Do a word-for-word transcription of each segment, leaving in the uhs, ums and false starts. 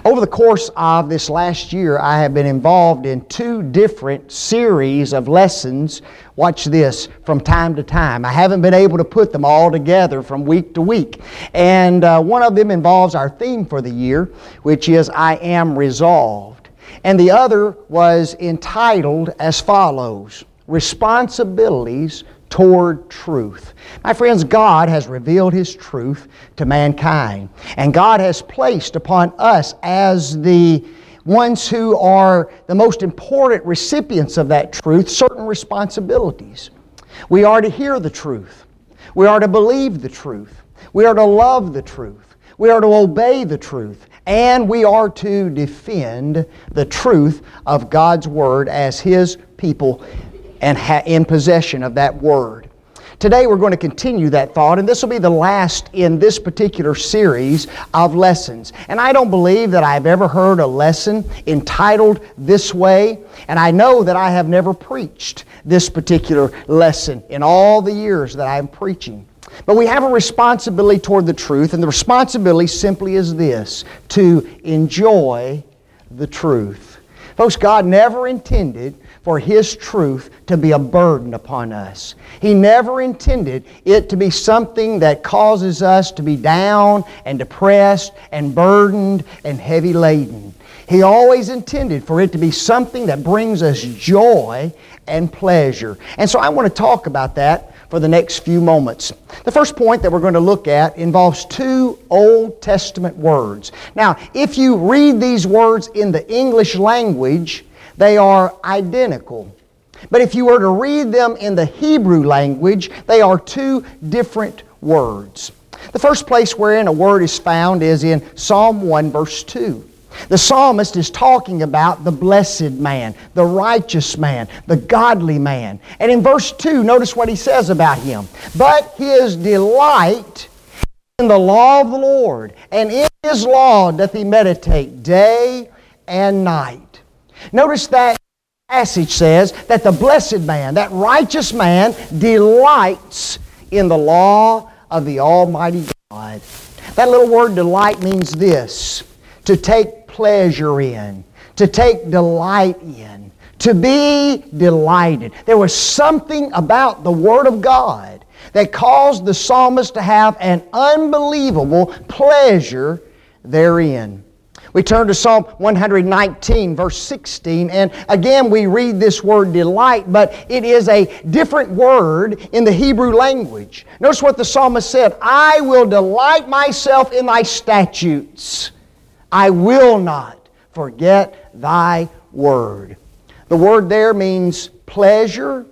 Over the course of this last year, I have been involved in two different series of lessons. Watch this, from time to time. I haven't been able to put them all together from week to week. And uh, one of them involves our theme for the year, which is I Am Resolved. And the other was entitled as follows, Responsibilities Toward Truth. My friends, God has revealed His truth to mankind. And God has placed upon us as the ones who are the most important recipients of that truth certain responsibilities. We are to hear the truth. We are to believe the truth. We are to love the truth. We are to obey the truth. And we are to defend the truth of God's Word as His people and ha- in possession of that Word. Today we're going to continue that thought, and this will be the last in this particular series of lessons. And I don't believe that I've ever heard a lesson entitled this way, and I know that I have never preached this particular lesson in all the years that I'm preaching. But we have a responsibility toward the truth, and the responsibility simply is this, to enjoy the truth. Folks, God never intended for His truth to be a burden upon us. He never intended it to be something that causes us to be down and depressed and burdened and heavy laden. He always intended for it to be something that brings us joy and pleasure. And so I want to talk about that for the next few moments. The first point that we're going to look at involves two Old Testament words. Now, if you read these words in the English language, they are identical. But if you were to read them in the Hebrew language, they are two different words. The first place wherein a word is found is in Psalm one, verse two. The psalmist is talking about the blessed man, the righteous man, the godly man. And in verse two, notice what he says about him. But his delight in the law of the Lord, and in His law doth he meditate day and night. Notice that passage says that the blessed man, that righteous man, delights in the law of the Almighty God. That little word delight means this, to take pleasure in, to take delight in, to be delighted. There was something about the Word of God that caused the psalmist to have an unbelievable pleasure therein. We turn to Psalm one nineteen, verse sixteen, and again we read this word delight, but it is a different word in the Hebrew language. Notice what the psalmist said, I will delight myself in Thy statutes. I will not forget Thy word. The word there means pleasure.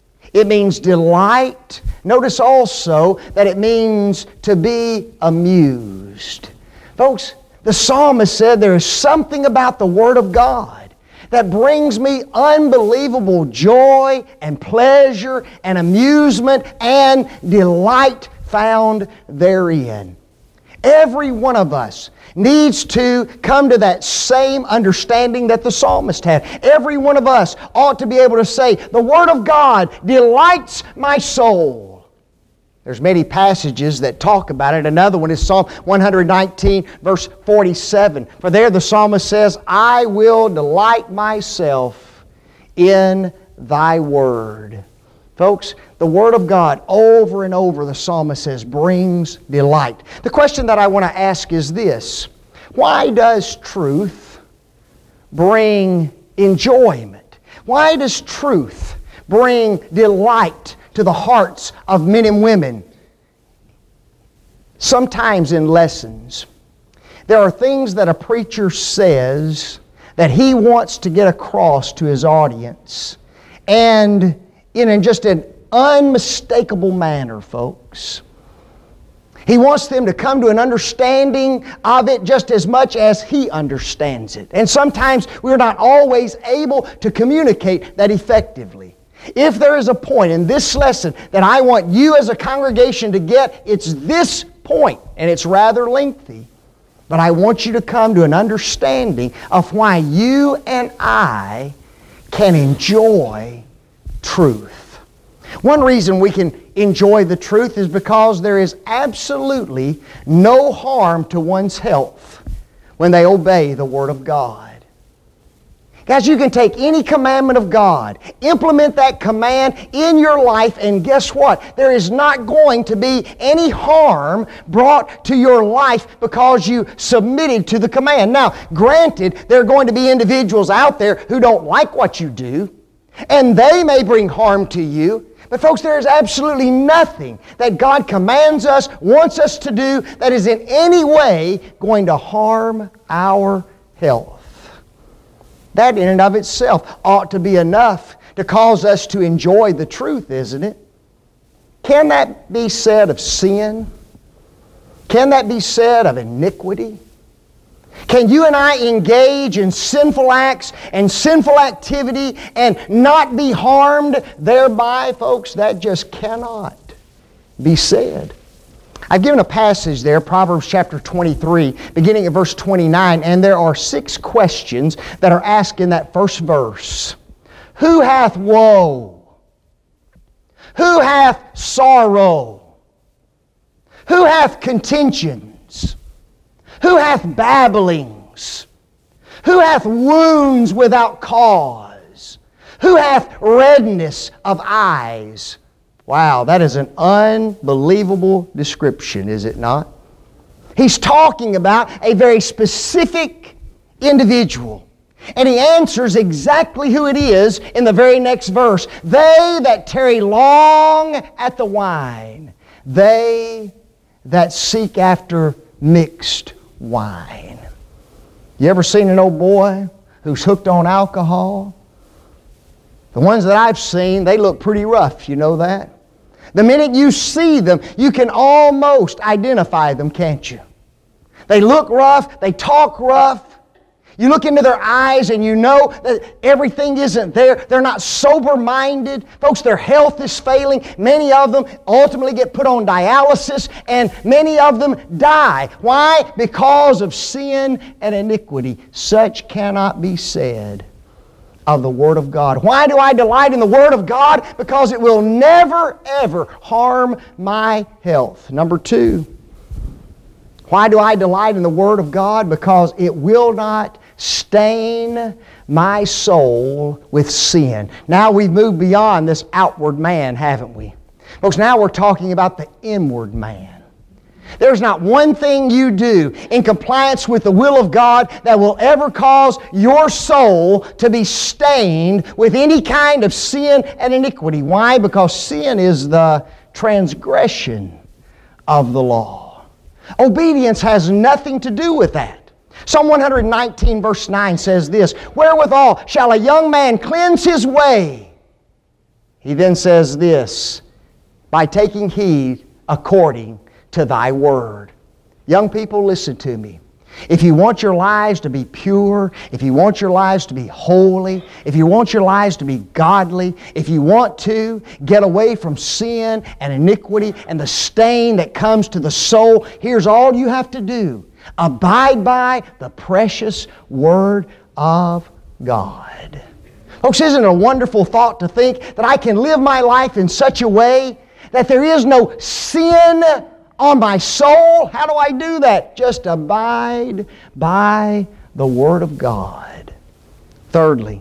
It means delight. Notice also that it means to be amused. Folks, the psalmist said there is something about the Word of God that brings me unbelievable joy and pleasure and amusement and delight found therein. Every one of us needs to come to that same understanding that the psalmist had. Every one of us ought to be able to say, the Word of God delights my soul. There's many passages that talk about it. Another one is Psalm one nineteen, verse forty-seven. For there the psalmist says, I will delight myself in Thy word. Folks, the Word of God, over and over, the psalmist says, brings delight. The question that I want to ask is this. Why does truth bring enjoyment? Why does truth bring delight to the hearts of men and women? Sometimes in lessons, there are things that a preacher says that he wants to get across to his audience, and in just an unmistakable manner, folks. He wants them to come to an understanding of it just as much as he understands it. And sometimes we're not always able to communicate that effectively. If there is a point in this lesson that I want you as a congregation to get, it's this point, and it's rather lengthy. But I want you to come to an understanding of why you and I can enjoy truth. One reason we can enjoy the truth is because there is absolutely no harm to one's health when they obey the Word of God. Guys, you can take any commandment of God, implement that command in your life, and guess what? There is not going to be any harm brought to your life because you submitted to the command. Now, granted, there are going to be individuals out there who don't like what you do, and they may bring harm to you. But folks, there is absolutely nothing that God commands us, wants us to do, that is in any way going to harm our health. That in and of itself ought to be enough to cause us to enjoy the truth, isn't it? Can that be said of sin? Can that be said of iniquity? Can you and I engage in sinful acts and sinful activity and not be harmed thereby, folks? That just cannot be said. I've given a passage there, Proverbs chapter twenty-three, beginning at verse twenty-nine, and there are six questions that are asked in that first verse. Who hath woe? Who hath sorrow? Who hath contentions? Who hath babblings? Who hath wounds without cause? Who hath redness of eyes? Wow, that is an unbelievable description, is it not? He's talking about a very specific individual. And he answers exactly who it is in the very next verse. They that tarry long at the wine, they that seek after mixed wine. You ever seen an old boy who's hooked on alcohol? The ones that I've seen, they look pretty rough, you know that? The minute you see them, you can almost identify them, can't you? They look rough, they talk rough. You look into their eyes and you know that everything isn't there. They're not sober-minded. Folks, their health is failing. Many of them ultimately get put on dialysis, and many of them die. Why? Because of sin and iniquity. Such cannot be said of the Word of God. Why do I delight in the Word of God? Because it will never, ever harm my health. Number two, why do I delight in the Word of God? Because it will not stain my soul with sin. Now we've moved beyond this outward man, haven't we? Folks, now we're talking about the inward man. There's not one thing you do in compliance with the will of God that will ever cause your soul to be stained with any kind of sin and iniquity. Why? Because sin is the transgression of the law. Obedience has nothing to do with that. Psalm one nineteen verse nine says this, "Wherewithal shall a young man cleanse his way?" He then says this, "By taking heed according to thy word." Young people, listen to me. If you want your lives to be pure, if you want your lives to be holy, if you want your lives to be godly, if you want to get away from sin and iniquity and the stain that comes to the soul, here's all you have to do. Abide by the precious Word of God. Folks, isn't it a wonderful thought to think that I can live my life in such a way that there is no sin on my soul? How do I do that? Just abide by the Word of God. Thirdly,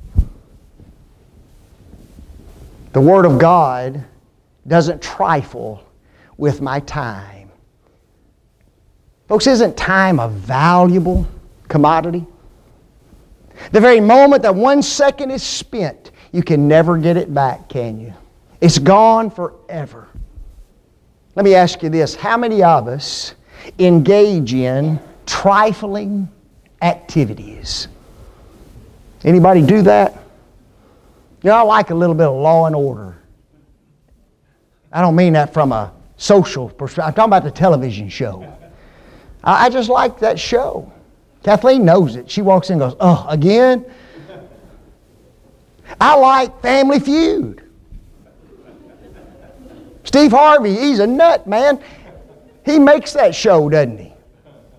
the Word of God doesn't trifle with my time. Folks, isn't time a valuable commodity? The very moment that one second is spent, you can never get it back, can you? It's gone forever. Let me ask you this. How many of us engage in trifling activities? Anybody do that? You know, I like a little bit of law and order. I don't mean that from a social perspective. I'm talking about the television show. I just like that show. Kathleen knows it. She walks in and goes, "Oh, again?" I like Family Feud. Steve Harvey, he's a nut, man. He makes that show, doesn't he?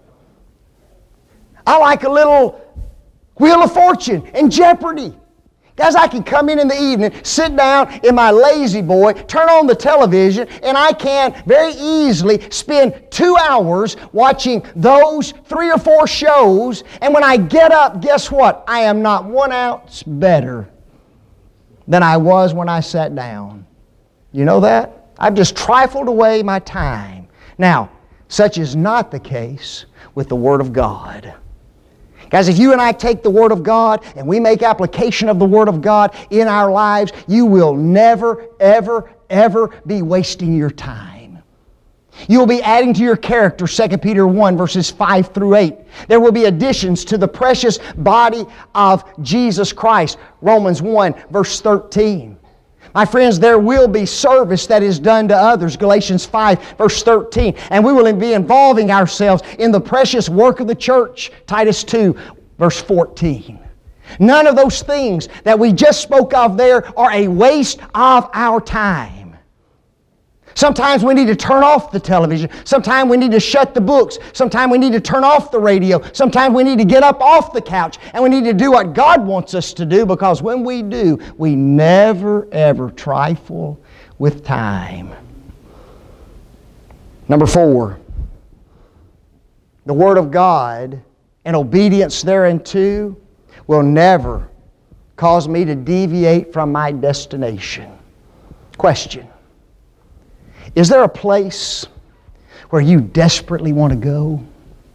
I like a little Wheel of Fortune and Jeopardy. Guys, I can come in in the evening, sit down in my lazy boy, turn on the television, and I can very easily spend two hours watching those three or four shows, and when I get up, guess what? I am not one ounce better than I was when I sat down. You know that? I've just trifled away my time. Now, such is not the case with the Word of God. Guys, if you and I take the Word of God and we make application of the Word of God in our lives, you will never, ever, ever be wasting your time. You'll be adding to your character, Second Peter one, verses five through eight. There will be additions to the precious body of Jesus Christ, Romans one, verse thirteen. My friends, there will be service that is done to others, Galatians five, verse thirteen. And we will be involving ourselves in the precious work of the church, Titus two, verse fourteen. None of those things that we just spoke of there are a waste of our time. Sometimes we need to turn off the television. Sometimes we need to shut the books. Sometimes we need to turn off the radio. Sometimes we need to get up off the couch and we need to do what God wants us to do, because when we do, we never ever trifle with time. Number four, the Word of God and obedience thereunto will never cause me to deviate from my destination. Question. Is there a place where you desperately want to go?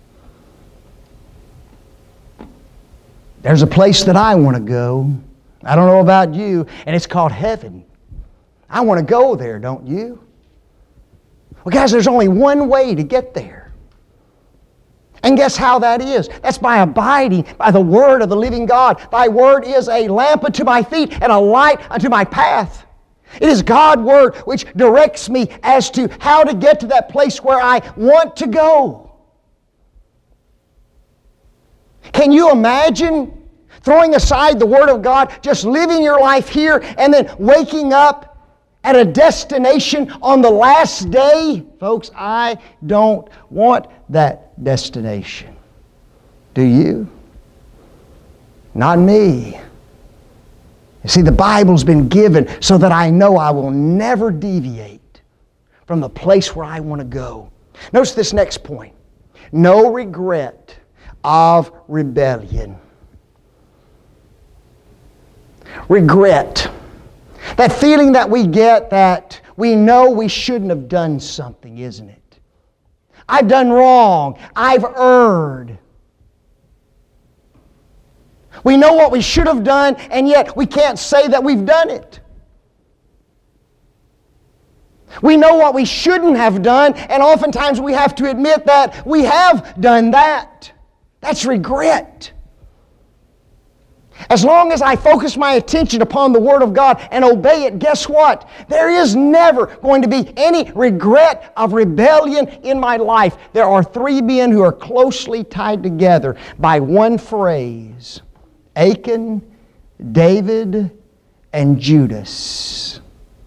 There's a place that I want to go. I don't know about you, and it's called heaven. I want to go there, don't you? Well, guys, there's only one way to get there. And guess how that is? That's by abiding by the Word of the living God. Thy Word is a lamp unto my feet and a light unto my path. It is God's Word which directs me as to how to get to that place where I want to go. Can you imagine throwing aside the Word of God, just living your life here, and then waking up at a destination on the last day? Folks, I don't want that destination. Do you? Not me. You see, the Bible's been given so that I know I will never deviate from the place where I want to go. Notice this next point. No regret of rebellion. Regret. That feeling that we get that we know we shouldn't have done something, isn't it? I've done wrong. I've erred. We know what we should have done, and yet we can't say that we've done it. We know what we shouldn't have done, and oftentimes we have to admit that we have done that. That's regret. As long as I focus my attention upon the Word of God and obey it, guess what? There is never going to be any regret of rebellion in my life. There are three men who are closely tied together by one phrase. Achan, David, and Judas.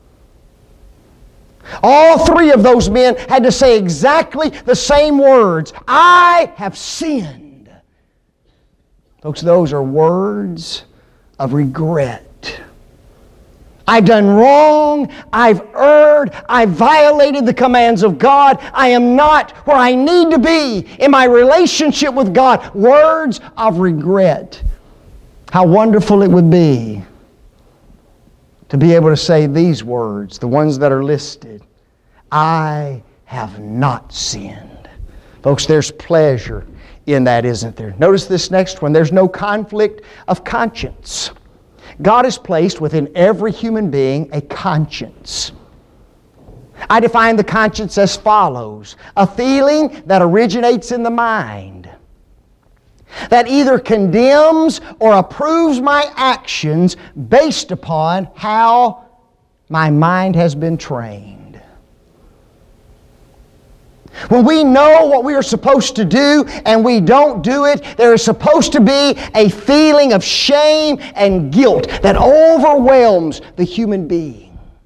All three of those men had to say exactly the same words. I have sinned. Folks, those are words of regret. I've done wrong. I've erred. I've violated the commands of God. I am not where I need to be in my relationship with God. Words of regret. How wonderful it would be to be able to say these words, the ones that are listed. I have not sinned. Folks, there's pleasure in that, isn't there? Notice this next one. There's no conflict of conscience. God has placed within every human being a conscience. I define the conscience as follows. A feeling that originates in the mind, that either condemns or approves my actions based upon how my mind has been trained. When we know what we are supposed to do and we don't do it, there is supposed to be a feeling of shame and guilt that overwhelms the human being.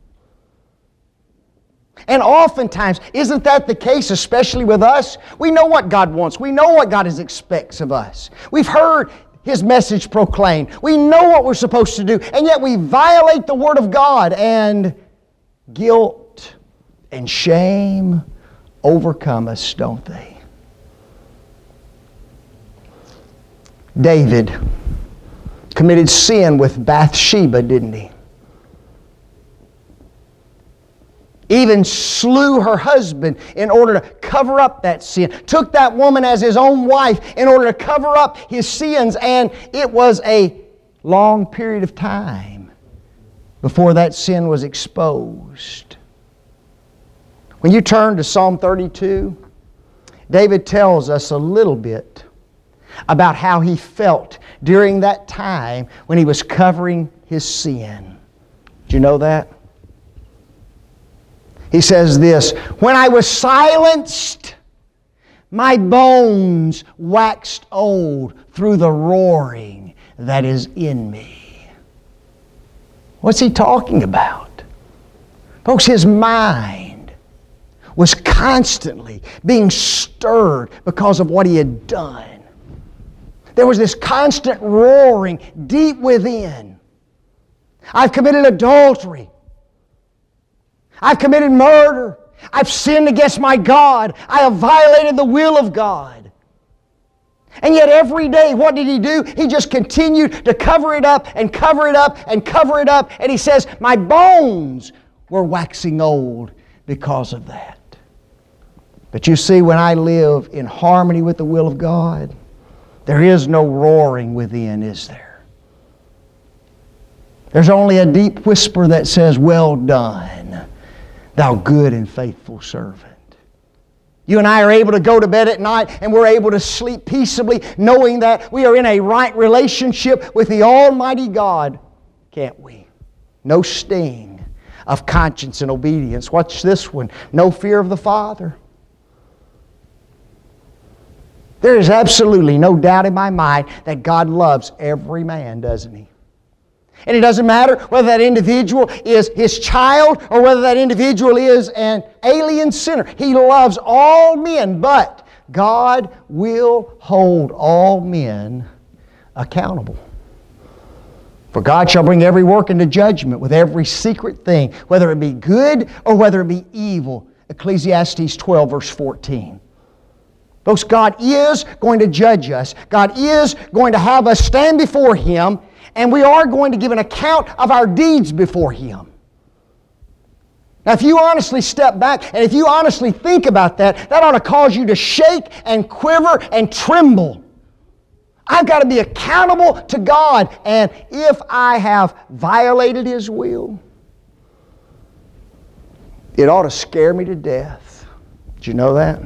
And oftentimes, isn't that the case, especially with us? We know what God wants. We know what God expects of us. We've heard His message proclaimed. We know what we're supposed to do, and yet we violate the Word of God, and guilt and shame overcome us, don't they? David committed sin with Bathsheba, didn't he? Even slew her husband in order to cover up that sin. Took that woman as his own wife in order to cover up his sins. And it was a long period of time before that sin was exposed. When you turn to Psalm thirty-two, David tells us a little bit about how he felt during that time when he was covering his sin. Did you know that? He says this, "When I was silenced, my bones waxed old through the roaring that is in me." What's he talking about? Folks, his mind was constantly being stirred because of what he had done. There was this constant roaring deep within. I've committed adultery. I've committed murder. I've sinned against my God. I have violated the will of God. And yet every day, what did he do? He just continued to cover it up and cover it up and cover it up. And he says, my bones were waxing old because of that. But you see, when I live in harmony with the will of God, there is no roaring within, is there? There's only a deep whisper that says, well done, thou good and faithful servant. You and I are able to go to bed at night and we're able to sleep peaceably knowing that we are in a right relationship with the Almighty God, can't we? No sting of conscience and obedience. Watch this one. No fear of the Father. There is absolutely no doubt in my mind that God loves every man, doesn't He? And it doesn't matter whether that individual is His child or whether that individual is an alien sinner. He loves all men, but God will hold all men accountable. For God shall bring every work into judgment with every secret thing, whether it be good or whether it be evil. Ecclesiastes twelve, verse fourteen. Folks, God is going to judge us. God is going to have us stand before Him, and we are going to give an account of our deeds before Him. Now, if you honestly step back and if you honestly think about that, that ought to cause you to shake and quiver and tremble. I've got to be accountable to God, and if I have violated His will, it ought to scare me to death. Did you know that?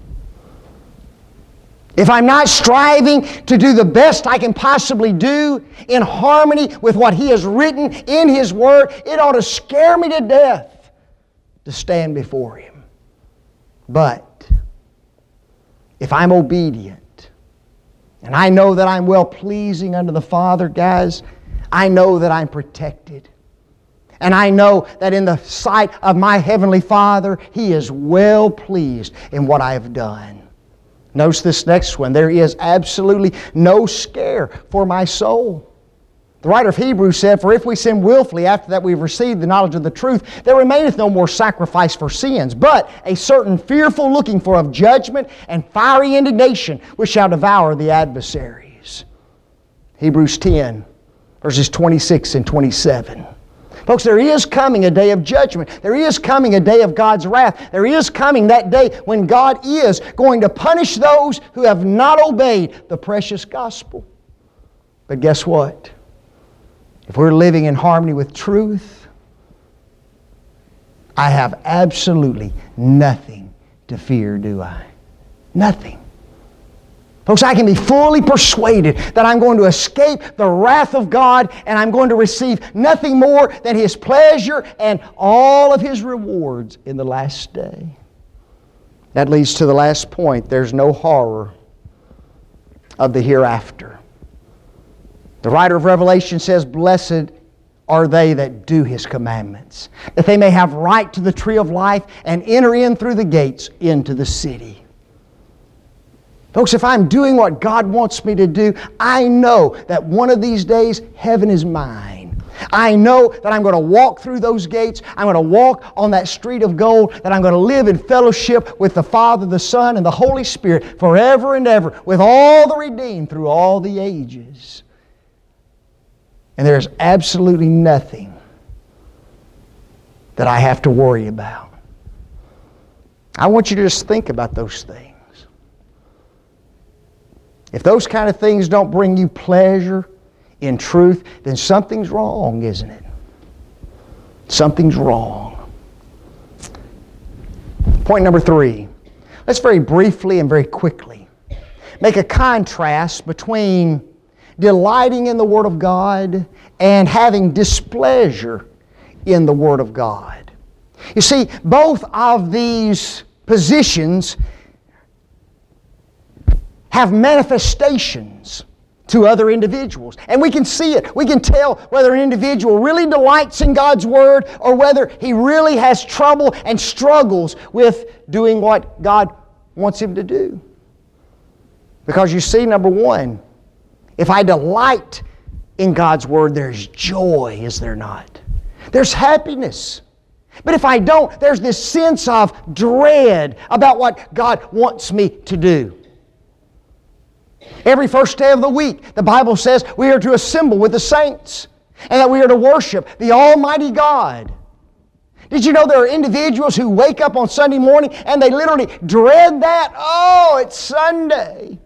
If I'm not striving to do the best I can possibly do in harmony with what He has written in His Word, it ought to scare me to death to stand before Him. But if I'm obedient and I know that I'm well-pleasing unto the Father, guys, I know that I'm protected. And I know that in the sight of my Heavenly Father, He is well pleased in what I have done. Notice this next one. There is absolutely no scare for my soul. The writer of Hebrews said, for if we sin willfully after that we've received the knowledge of the truth, there remaineth no more sacrifice for sins, but a certain fearful looking for of judgment and fiery indignation which shall devour the adversaries. Hebrews ten, verses twenty-six and twenty-seven. Folks, there is coming a day of judgment. There is coming a day of God's wrath. There is coming that day when God is going to punish those who have not obeyed the precious gospel. But guess what? If we're living in harmony with truth, I have absolutely nothing to fear, do I? Nothing. Folks, I can be fully persuaded that I'm going to escape the wrath of God and I'm going to receive nothing more than His pleasure and all of His rewards in the last day. That leads to the last point. There's no horror of the hereafter. The writer of Revelation says, blessed are they that do His commandments, that they may have right to the tree of life and enter in through the gates into the city. Folks, if I'm doing what God wants me to do, I know that one of these days heaven is mine. I know that I'm going to walk through those gates. I'm going to walk on that street of gold, that I'm going to live in fellowship with the Father, the Son, and the Holy Spirit forever and ever with all the redeemed through all the ages. And there's absolutely nothing that I have to worry about. I want you to just think about those things. If those kind of things don't bring you pleasure in truth, then something's wrong, isn't it? Something's wrong. Point number three. Let's very briefly and very quickly make a contrast between delighting in the Word of God and having displeasure in the Word of God. You see, both of these positions have manifestations to other individuals. And we can see it. We can tell whether an individual really delights in God's Word or whether he really has trouble and struggles with doing what God wants him to do. Because you see, number one, if I delight in God's Word, there's joy, is there not? There's happiness. But if I don't, there's this sense of dread about what God wants me to do. Every first day of the week, the Bible says we are to assemble with the saints and that we are to worship the Almighty God. Did you know there are individuals who wake up on Sunday morning and they literally dread that? Oh, it's Sunday.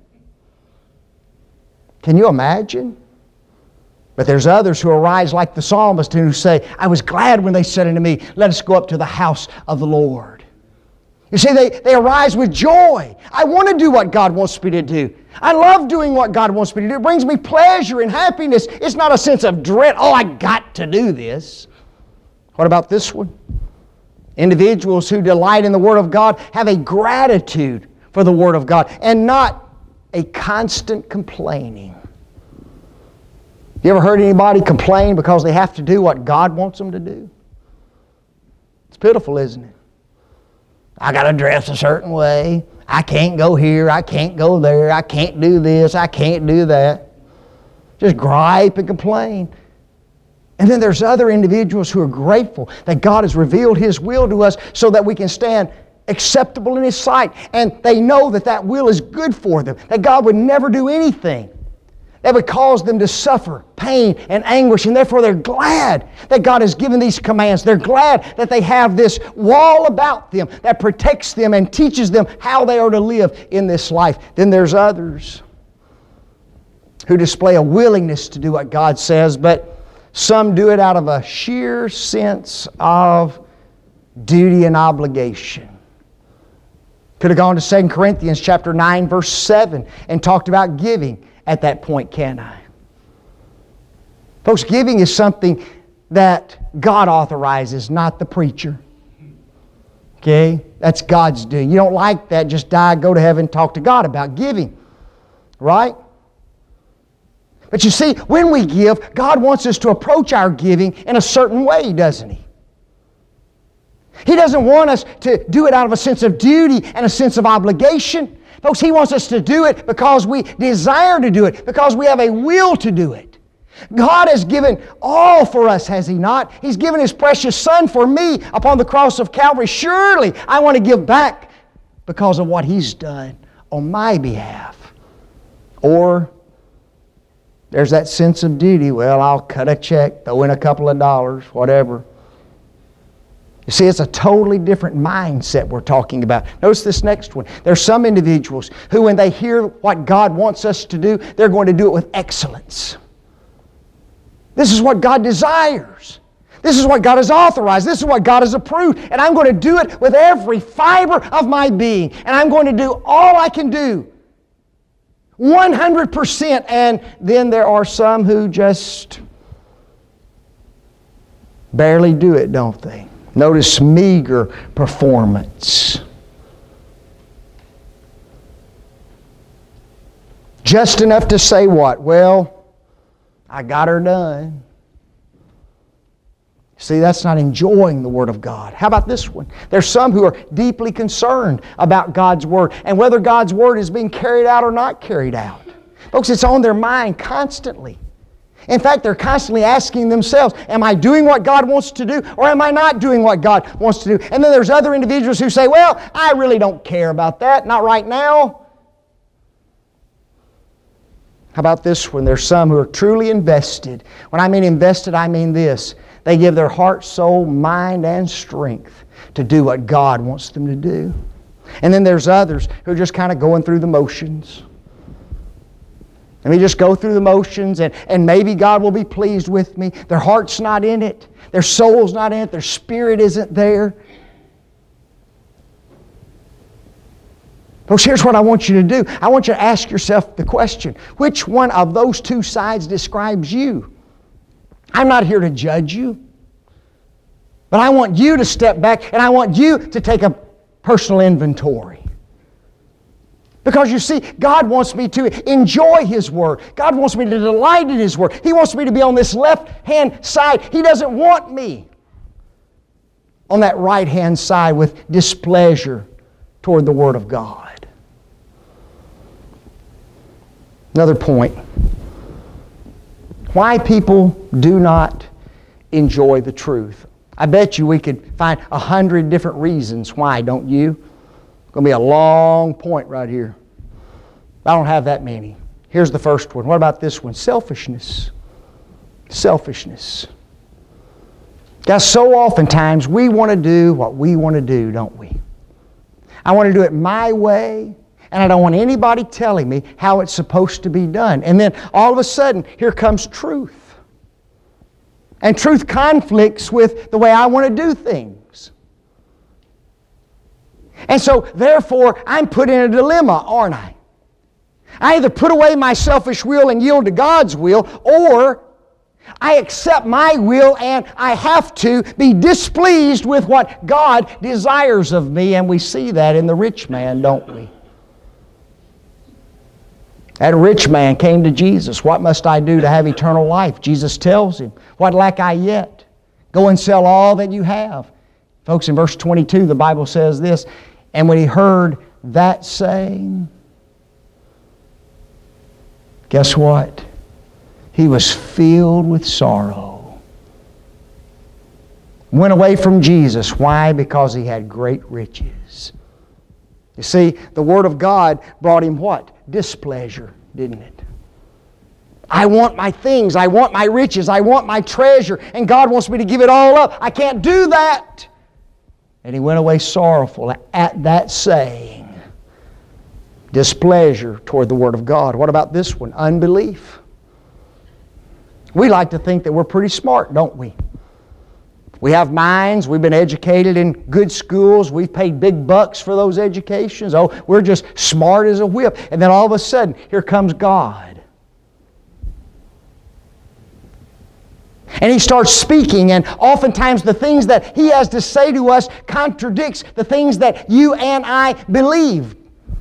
Can you imagine? But there's others who arise like the psalmist who say, I was glad when they said unto me, let us go up to the house of the Lord. You see, they, they arise with joy. I want to do what God wants me to do. I love doing what God wants me to do. It brings me pleasure and happiness. It's not a sense of dread, oh, I got to do this. What about this one? Individuals who delight in the Word of God have a gratitude for the Word of God and not a constant complaining. You ever heard anybody complain because they have to do what God wants them to do? It's pitiful, isn't it? I got to dress a certain way. I can't go here. I can't go there. I can't do this. I can't do that. Just gripe and complain. And then there's other individuals who are grateful that God has revealed His will to us so that we can stand acceptable in His sight. And they know that that will is good for them, that God would never do anything that would cause them to suffer pain and anguish, and therefore they're glad that God has given these commands. They're glad that they have this wall about them that protects them and teaches them how they are to live in this life. Then there's others who display a willingness to do what God says, but some do it out of a sheer sense of duty and obligation. Could have gone to Second Corinthians chapter nine, verse seven and talked about giving at that point, can't I? Folks, giving is something that God authorizes, not the preacher. Okay? That's God's doing. You don't like that, just die, go to heaven, talk to God about giving. Right? But you see, when we give, God wants us to approach our giving in a certain way, doesn't He? He doesn't want us to do it out of a sense of duty and a sense of obligation. Folks, He wants us to do it because we desire to do it, because we have a will to do it. God has given all for us, has He not? He's given His precious Son for me upon the cross of Calvary. Surely I want to give back because of what He's done on my behalf. Or there's that sense of duty. Well, I'll cut a check, throw in a couple of dollars, whatever. You see, it's a totally different mindset we're talking about. Notice this next one. There's some individuals who, when they hear what God wants us to do, they're going to do it with excellence. This is what God desires. This is what God has authorized. This is what God has approved. And I'm going to do it with every fiber of my being. And I'm going to do all I can do. one hundred percent. And then there are some who just barely do it, don't they? Notice meager performance. Just enough to say what? Well, I got her done. See, that's not enjoying the Word of God. How about this one? There's some who are deeply concerned about God's Word and whether God's Word is being carried out or not carried out. Folks, it's on their mind constantly. In fact, they're constantly asking themselves, am I doing what God wants to do or am I not doing what God wants to do? And then there's other individuals who say, well, I really don't care about that, not right now. How about this one? There's some who are truly invested. When I mean invested, I mean this. They give their heart, soul, mind, and strength to do what God wants them to do. And then there's others who are just kind of going through the motions. Let me just go through the motions and, and maybe God will be pleased with me. Their heart's not in it. Their soul's not in it. Their spirit isn't there. Folks, here's what I want you to do. I want you to ask yourself the question, which one of those two sides describes you? I'm not here to judge you. But I want you to step back and I want you to take a personal inventory. Because you see, God wants me to enjoy His Word. God wants me to delight in His Word. He wants me to be on this left-hand side. He doesn't want me on that right-hand side with displeasure toward the Word of God. Another point. Why people do not enjoy the truth. I bet you we could find a hundred different reasons why, don't you? It's going to be a long point right here. I don't have that many. Here's the first one. What about this one? Selfishness. Selfishness. Guys, so oftentimes we want to do what we want to do, don't we? I want to do it my way, and I don't want anybody telling me how it's supposed to be done. And then all of a sudden, here comes truth. And truth conflicts with the way I want to do things. And so, therefore, I'm put in a dilemma, aren't I? I either put away my selfish will and yield to God's will, or I accept my will and I have to be displeased with what God desires of me. And we see that in the rich man, don't we? That rich man came to Jesus. What must I do to have eternal life? Jesus tells him, what lack I yet? Go and sell all that you have. Folks, in verse twenty-two, the Bible says this, and when he heard that saying, guess what? He was filled with sorrow. Went away from Jesus. Why? Because he had great riches. You see, the Word of God brought him what? Displeasure, didn't it? I want my things. I want my riches. I want my treasure. And God wants me to give it all up. I can't do that. And he went away sorrowful at that saying. Displeasure toward the Word of God. What about this one? Unbelief. We like to think that we're pretty smart, don't we? We have minds. We've been educated in good schools. We've paid big bucks for those educations. Oh, we're just smart as a whip. And then all of a sudden, here comes God. And He starts speaking, and oftentimes the things that He has to say to us contradicts the things that you and I believe.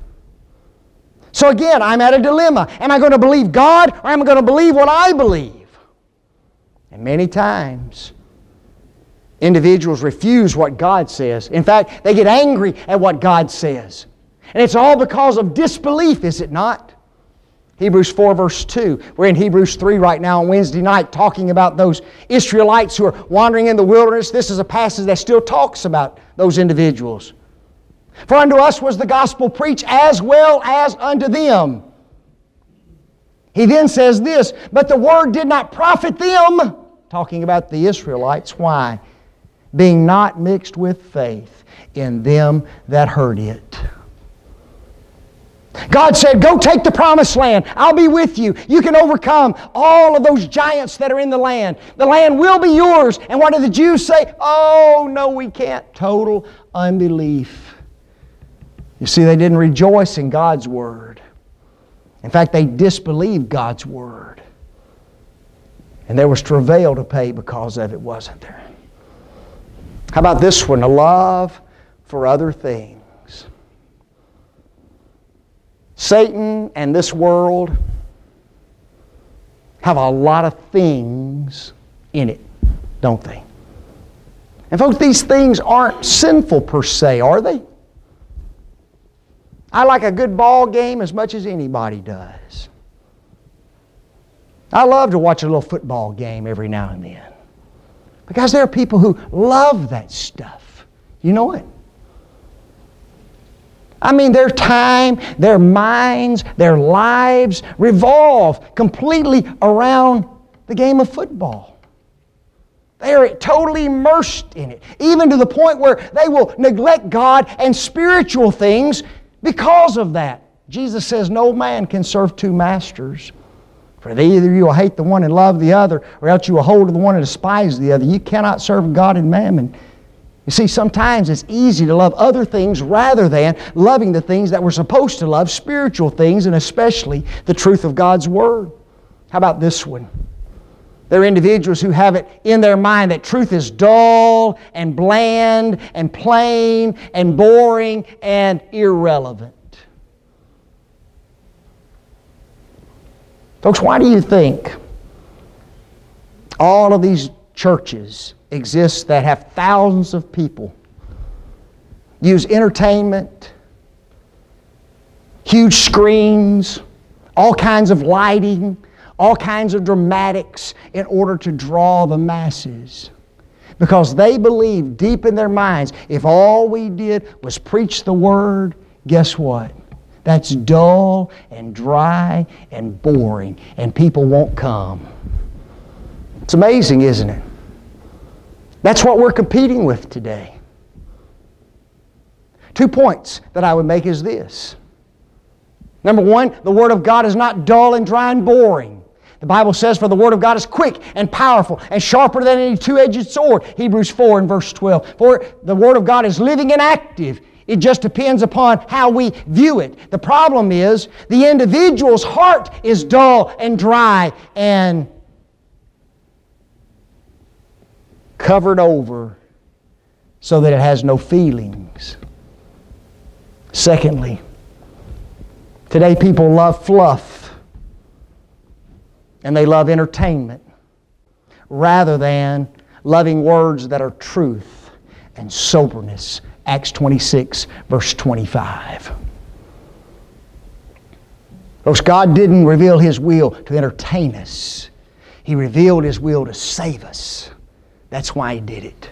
So again, I'm at a dilemma. Am I going to believe God, or am I going to believe what I believe? And many times, individuals refuse what God says. In fact, they get angry at what God says. And it's all because of disbelief, is it not? Hebrews four verse two. We're in Hebrews three right now on Wednesday night talking about those Israelites who are wandering in the wilderness. This is a passage that still talks about those individuals. For unto us was the gospel preached as well as unto them. He then says this, but the word did not profit them, talking about the Israelites. Why? Being not mixed with faith in them that heard it. God said, go take the promised land. I'll be with you. You can overcome all of those giants that are in the land. The land will be yours. And what did the Jews say? Oh, no, we can't. Total unbelief. You see, they didn't rejoice in God's Word. In fact, they disbelieved God's Word. And there was travail to pay because of it, wasn't there? How about this one? A love for other things. Satan and this world have a lot of things in it, don't they? And folks, these things aren't sinful per se, are they? I like a good ball game as much as anybody does. I love to watch a little football game every now and then. Because there are people who love that stuff. You know it. I mean, their time, their minds, their lives revolve completely around the game of football. They are totally immersed in it, even to the point where they will neglect God and spiritual things because of that. Jesus says no man can serve two masters. For either you will hate the one and love the other, or else you will hold to the one and despise the other. You cannot serve God and mammon. You see, sometimes it's easy to love other things rather than loving the things that we're supposed to love, spiritual things, and especially the truth of God's Word. How about this one? There are individuals who have it in their mind that truth is dull and bland and plain and boring and irrelevant. Folks, why do you think all of these churches exist that have thousands of people, use entertainment, huge screens, all kinds of lighting, all kinds of dramatics in order to draw the masses? Because they believe deep in their minds, if all we did was preach the Word, guess what? That's dull and dry and boring, and people won't come. It's amazing, isn't it? That's what we're competing with today. Two points that I would make is this. Number one, the Word of God is not dull and dry and boring. The Bible says, for the Word of God is quick and powerful and sharper than any two-edged sword. Hebrews four and verse twelve. For the Word of God is living and active. It just depends upon how we view it. The problem is, the individual's heart is dull and dry and covered over so that it has no feelings. Secondly, today people love fluff and they love entertainment rather than loving words that are truth and soberness. Acts twenty-six, verse twenty-five. Folks, God didn't reveal His will to entertain us. He revealed His will to save us. That's why He did it.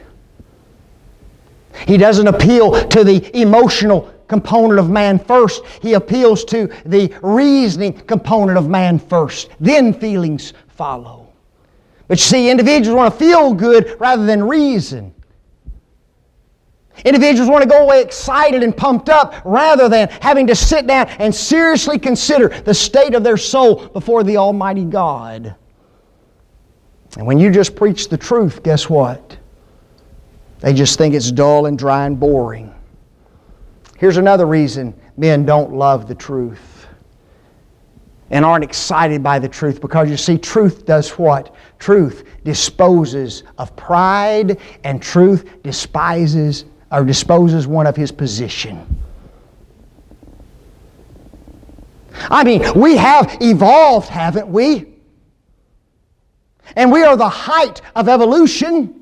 He doesn't appeal to the emotional component of man first. He appeals to the reasoning component of man first. Then feelings follow. But you see, individuals want to feel good rather than reason. Individuals want to go away excited and pumped up rather than having to sit down and seriously consider the state of their soul before the Almighty God. And when you just preach the truth, guess what? They just think it's dull and dry and boring. Here's another reason men don't love the truth and aren't excited by the truth, because you see, truth does what? Truth disposes of pride, and truth despises or disposes one of his position. I mean, we have evolved, haven't we? And we are the height of evolution.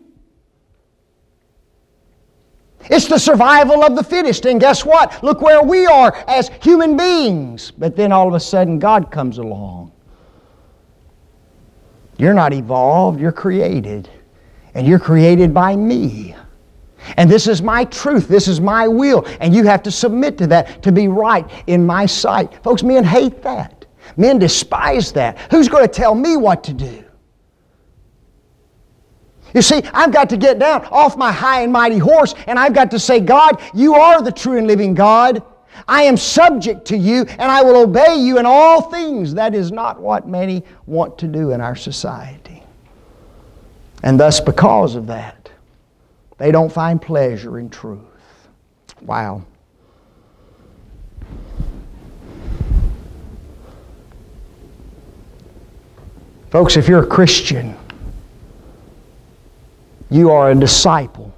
It's the survival of the fittest. And guess what? Look where we are as human beings. But then all of a sudden God comes along. You're not evolved, you're created. And you're created by me. And this is my truth, this is my will, and you have to submit to that to be right in my sight. Folks, men hate that. Men despise that. Who's going to tell me what to do? You see, I've got to get down off my high and mighty horse, and I've got to say, God, you are the true and living God. I am subject to you, and I will obey you in all things. That is not what many want to do in our society. And thus, because of that, they don't find pleasure in truth. Wow. Folks, if you're a Christian, you are a disciple.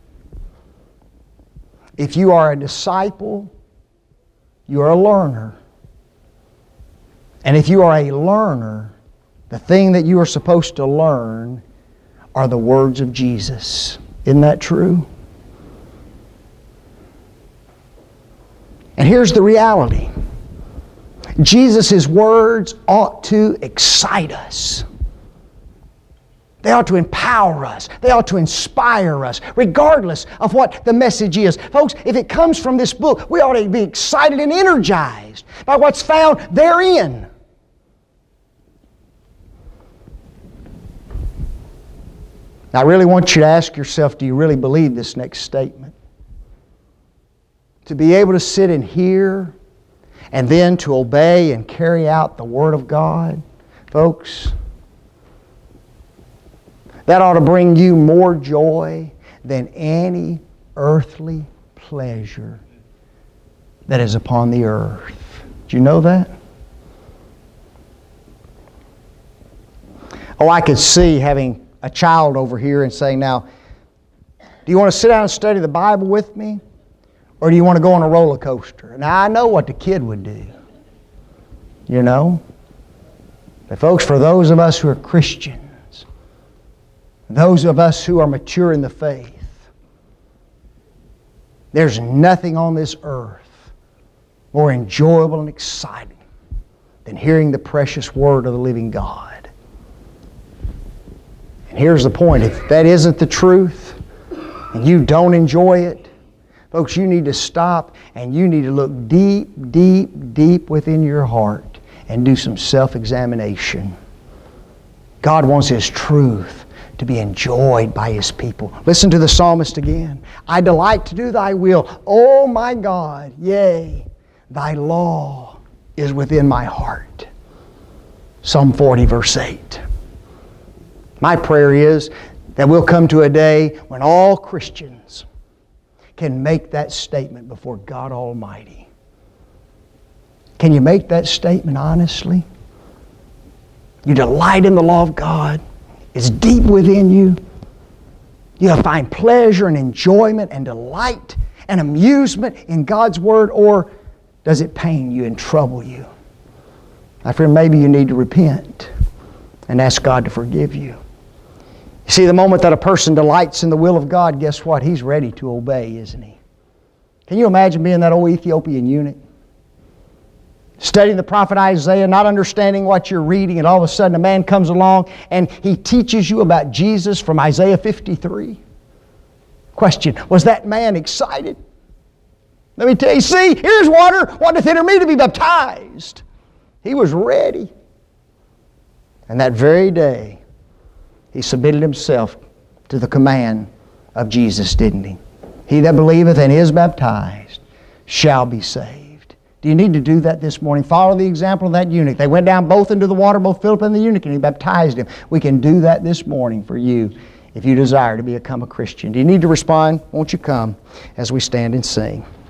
If you are a disciple, you are a learner. And if you are a learner, the thing that you are supposed to learn are the words of Jesus. Isn't that true? And here's the reality. Jesus' words ought to excite us. They ought to empower us. They ought to inspire us, regardless of what the message is. Folks, if it comes from this book, we ought to be excited and energized by what's found therein. Now, I really want you to ask yourself, do you really believe this next statement? To be able to sit and hear, and then to obey and carry out the Word of God, folks, that ought to bring you more joy than any earthly pleasure that is upon the earth. Do you know that? Oh, I could see having a child over here and saying, now, do you want to sit down and study the Bible with me? Or do you want to go on a roller coaster? Now, I know what the kid would do. You know? But folks, for those of us who are Christians, those of us who are mature in the faith, there's nothing on this earth more enjoyable and exciting than hearing the precious Word of the living God. And here's the point. If that isn't the truth, and you don't enjoy it, folks, you need to stop and you need to look deep, deep, deep within your heart and do some self-examination. God wants His truth to be enjoyed by His people. Listen to the psalmist again. I delight to do Thy will. Oh my God, yea, Thy law is within my heart. Psalm forty, verse eight. My prayer is that we'll come to a day when all Christians can make that statement before God Almighty. Can you make that statement honestly? You delight in the law of God. It's deep within you. You find pleasure and enjoyment and delight and amusement in God's Word, or does it pain you and trouble you? My friend, maybe you need to repent and ask God to forgive you. You see, the moment that a person delights in the will of God, guess what? He's ready to obey, isn't he? Can you imagine being that old Ethiopian eunuch? Studying the prophet Isaiah, not understanding what you're reading, and all of a sudden a man comes along and he teaches you about Jesus from Isaiah fifty-three. Question, was that man excited? Let me tell you, see, here's water. What doth hinder me to be baptized? He was ready. And that very day, he submitted himself to the command of Jesus, didn't he? He that believeth and is baptized shall be saved. Do you need to do that this morning? Follow the example of that eunuch. They went down both into the water, both Philip and the eunuch, and he baptized him. We can do that this morning for you if you desire to become a Christian. Do you need to respond? Won't you come as we stand and sing?